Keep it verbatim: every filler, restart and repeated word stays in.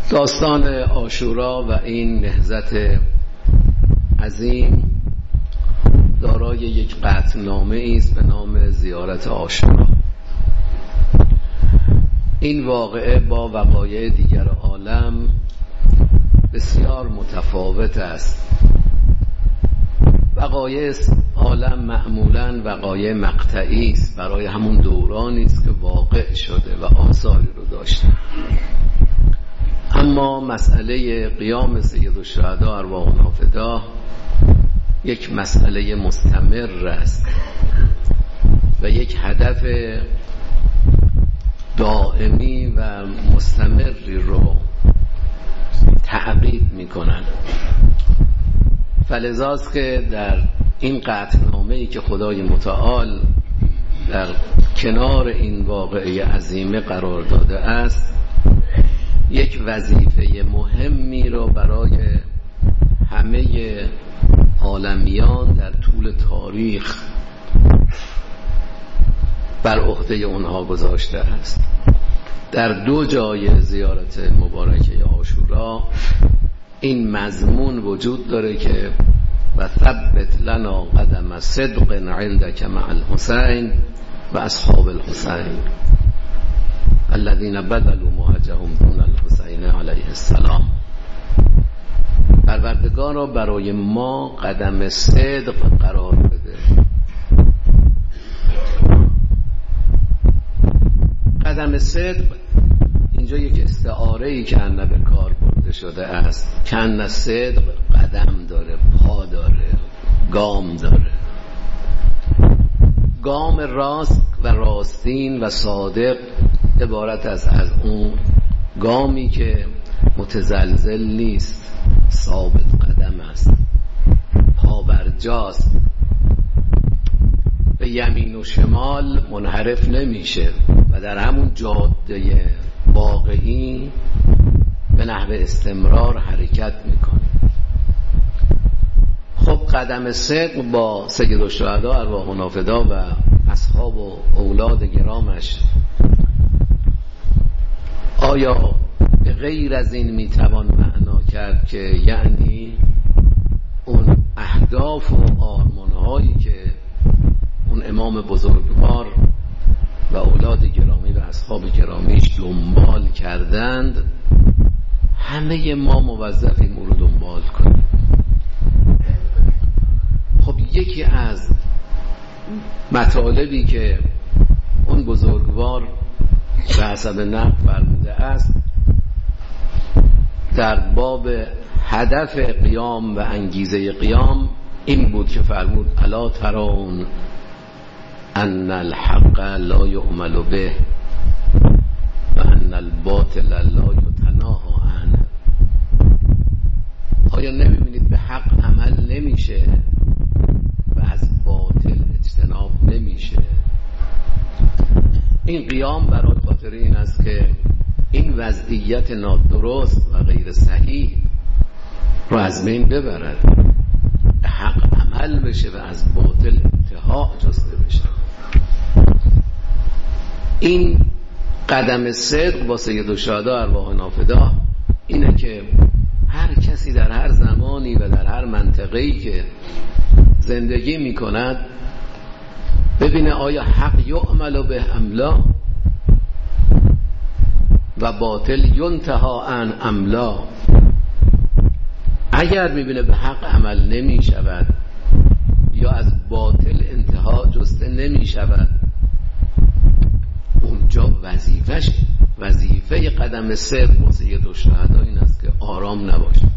داستان عاشورا و این نهضت عظیم دارای یک قطعنامه است به نام زیارت عاشورا. این واقعه با وقایع دیگر عالم بسیار متفاوت است. وقایع عالم معمولاً وقایع مقطعی است، برای همون دورانی است که واقع شده و آثاری رو داشته. اما مسئله قیام سید الشهدا ارواحنا فداه یک مسئله مستمر است و یک هدف دائمی و مستمری رو تعقیب میکنن. فلذاست که در این قطعنامه‌ای که خدای متعال در کنار این واقعه عظیمه قرار داده است، یک وظیفه مهمی رو برای همه عالمیان در طول تاریخ بر عهده اونها گذاشته است. در دو جای زیارت مبارکه عاشورا این مضمون وجود داره که و ثبت لنا قدم صدق عندك مع الحسین و اصحاب الحسین الذين بذلوا مهجهم دون الحسین علیه السلام. پروردگار را برای ما قدم صدق قرار بده. قدم صدق اینجا یک استعاره‌ای که انه به کار برده شده است. که انه صدق قدم داره، پا داره، گام داره. گام راست و راستین و صادق عبارت از از اون گامی که متزلزل نیست، ثابت قدم است، پا بر جاست، به یمین و شمال منحرف نمیشه و در همون جاده واقعی به نحو استمرار حرکت میکنه. خب قدم صدق با سید الشهدا ارواحنا فداه و اصحاب و اولاد گرامش آیا به غیر از این میتوان معنا کرد که یعنی اون اهداف و آرمانهایی که اون امام بزرگوار و اولاد گرامی و اصحاب گرامیش دنبال کردند همه ما موظفیم اون رو دنبال کنیم؟ خب یکی از مطالبی که اون بزرگوار به حسب نقل فرموده است در باب هدف قیام و انگیزه قیام این بود که فرمود الا ترون ان الحق لا یعمل به و ان الباطل لا یتناهی عنه. آیا نمیبینید به حق عمل نمیشه و از باطل اجتناب نمیشه؟ این قیام برای خاطر این است که این وضعیت نادرست و غیر صحیح رو از بین ببرد، به حق عمل بشه و از باطل انتهاء جسته بشه. این قدم صدق با سید الشهدا ارواحنا فداه اینه که هر کسی در هر زمانی و در هر منطقه‌ای که زندگی میکند ببینه آیا حق یعمل به ام لا و باطل ینتهی عن ام لا. اگر میبینه به حق عمل نمی شود یا از باطل انتها جسته نمی شود، اونجا وظیفه وظیفه قدم صدق و سید الشهدا این است که آرام نباشه.